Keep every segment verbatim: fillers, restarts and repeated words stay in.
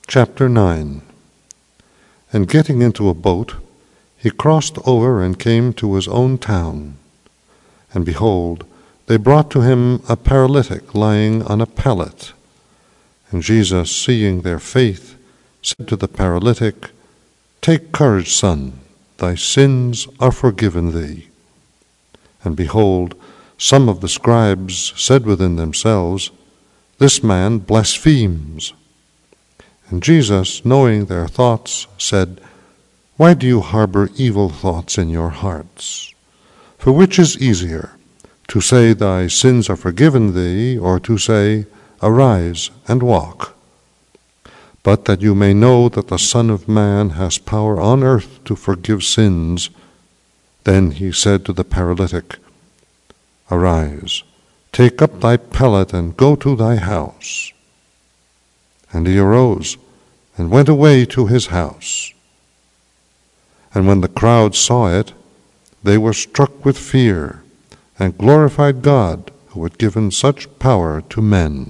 Chapter nine. And getting into a boat, he crossed over and came to his own town. And behold, they brought to him a paralytic lying on a pallet. And Jesus, seeing their faith, said to the paralytic, "Take courage, son, thy sins are forgiven thee." And behold, some of the scribes said within themselves, "This man blasphemes." And Jesus, knowing their thoughts, said, "Why do you harbor evil thoughts in your hearts? For which is easier, to say, thy sins are forgiven thee, or to say, arise and walk? But that you may know that the Son of Man has power on earth to forgive sins." Then he said to the paralytic, "Arise, take up thy pallet and go to thy house." And he arose and went away to his house. And when the crowd saw it, they were struck with fear, and glorified God, who had given such power to men.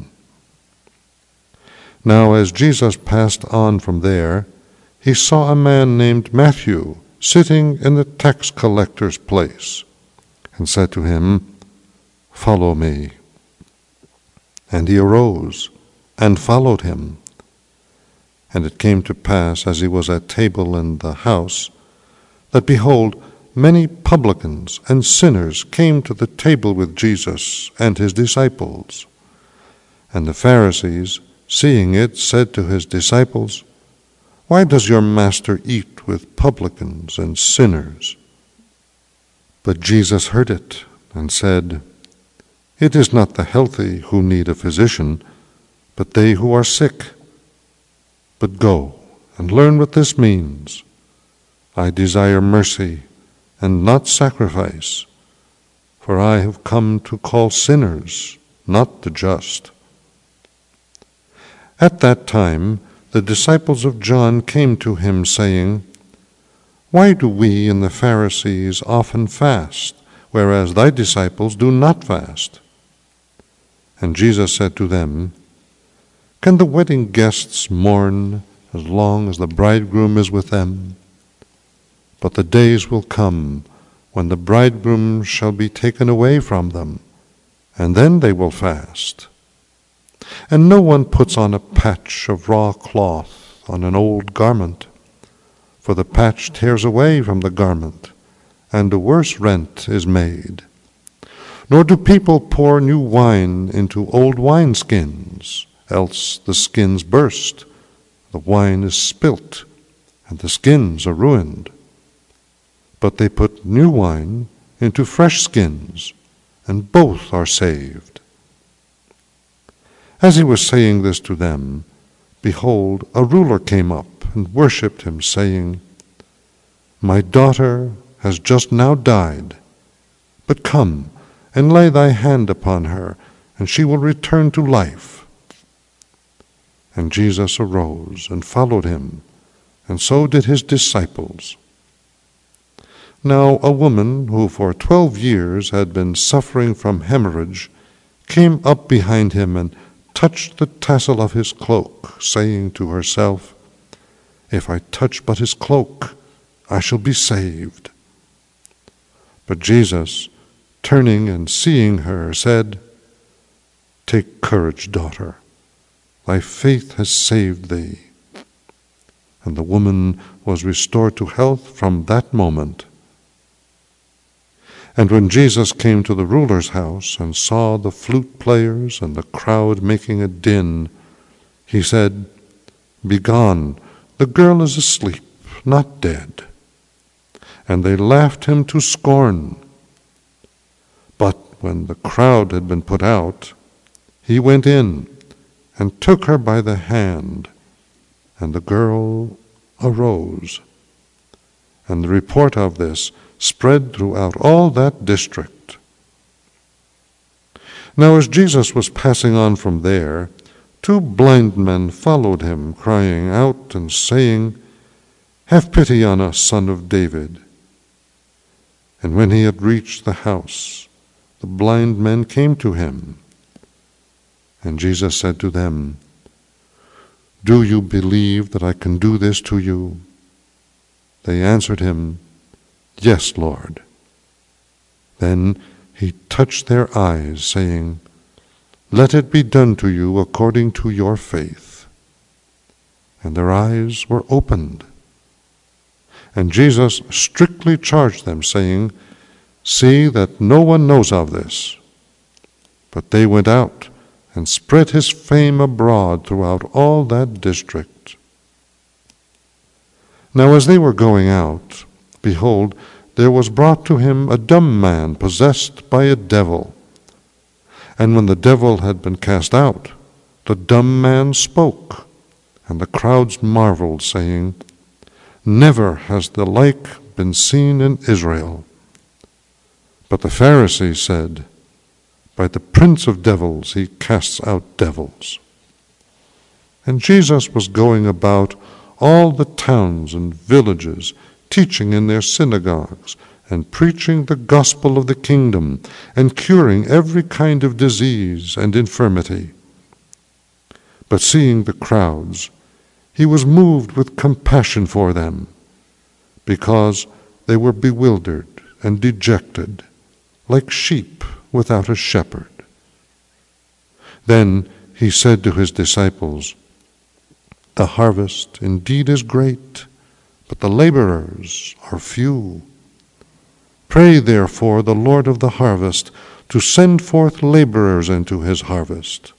Now as Jesus passed on from there, he saw a man named Matthew sitting in the tax collector's place, and said to him, "Follow me." And he arose and followed him. And it came to pass, as he was at table in the house, that behold, many publicans and sinners came to the table with Jesus and his disciples. And the Pharisees, seeing it, said to his disciples, "Why does your master eat with publicans and sinners?" But Jesus heard it, and said, "It is not the healthy who need a physician, but they who are sick. But go and learn what this means. I desire mercy and not sacrifice, for I have come to call sinners, not the just." At that time the disciples of John came to him, saying, "Why do we and the Pharisees often fast, whereas thy disciples do not fast?" And Jesus said to them, "Can the wedding guests mourn as long as the bridegroom is with them? But the days will come when the bridegroom shall be taken away from them, and then they will fast. And no one puts on a patch of raw cloth on an old garment, for the patch tears away from the garment, and a worse rent is made. Nor do people pour new wine into old wineskins, else the skins burst, the wine is spilt, and the skins are ruined. But they put new wine into fresh skins, and both are saved." As he was saying this to them, behold, a ruler came up and worshipped him, saying, "My daughter has just now died, but come and lay thy hand upon her, and she will return to life." And Jesus arose and followed him, and so did his disciples. Now a woman who for twelve years had been suffering from hemorrhage came up behind him and touched the tassel of his cloak, saying to herself, "If I touch but his cloak, I shall be saved." But Jesus, turning and seeing her, said, "Take courage, daughter. Thy faith has saved thee." And the woman was restored to health from that moment. And when Jesus came to the ruler's house and saw the flute players and the crowd making a din, he said, "Begone, the girl is asleep, not dead." And they laughed him to scorn. But when the crowd had been put out, he went in and took her by the hand, and the girl arose. And the report of this spread throughout all that district. Now as Jesus was passing on from there, two blind men followed him, crying out and saying, "Have pity on us, Son of David." And when he had reached the house, the blind men came to him. And Jesus said to them, "Do you believe that I can do this to you?" They answered him, "Yes, Lord." Then he touched their eyes, saying, "Let it be done to you according to your faith." And their eyes were opened. And Jesus strictly charged them, saying, "See that no one knows of this." But they went out and spread his fame abroad throughout all that district. Now as they were going out, behold, there was brought to him a dumb man possessed by a devil. And when the devil had been cast out, the dumb man spoke, and the crowds marveled, saying, "Never has the like been seen in Israel." But the Pharisees said, "By the prince of devils he casts out devils." And Jesus was going about all the towns and villages, teaching in their synagogues, and preaching the gospel of the kingdom, and curing every kind of disease and infirmity. But seeing the crowds, he was moved with compassion for them, because they were bewildered and dejected, like sheep without a shepherd. Then he said to his disciples, "The harvest indeed is great, but the laborers are few. Pray therefore the Lord of the harvest to send forth laborers into his harvest.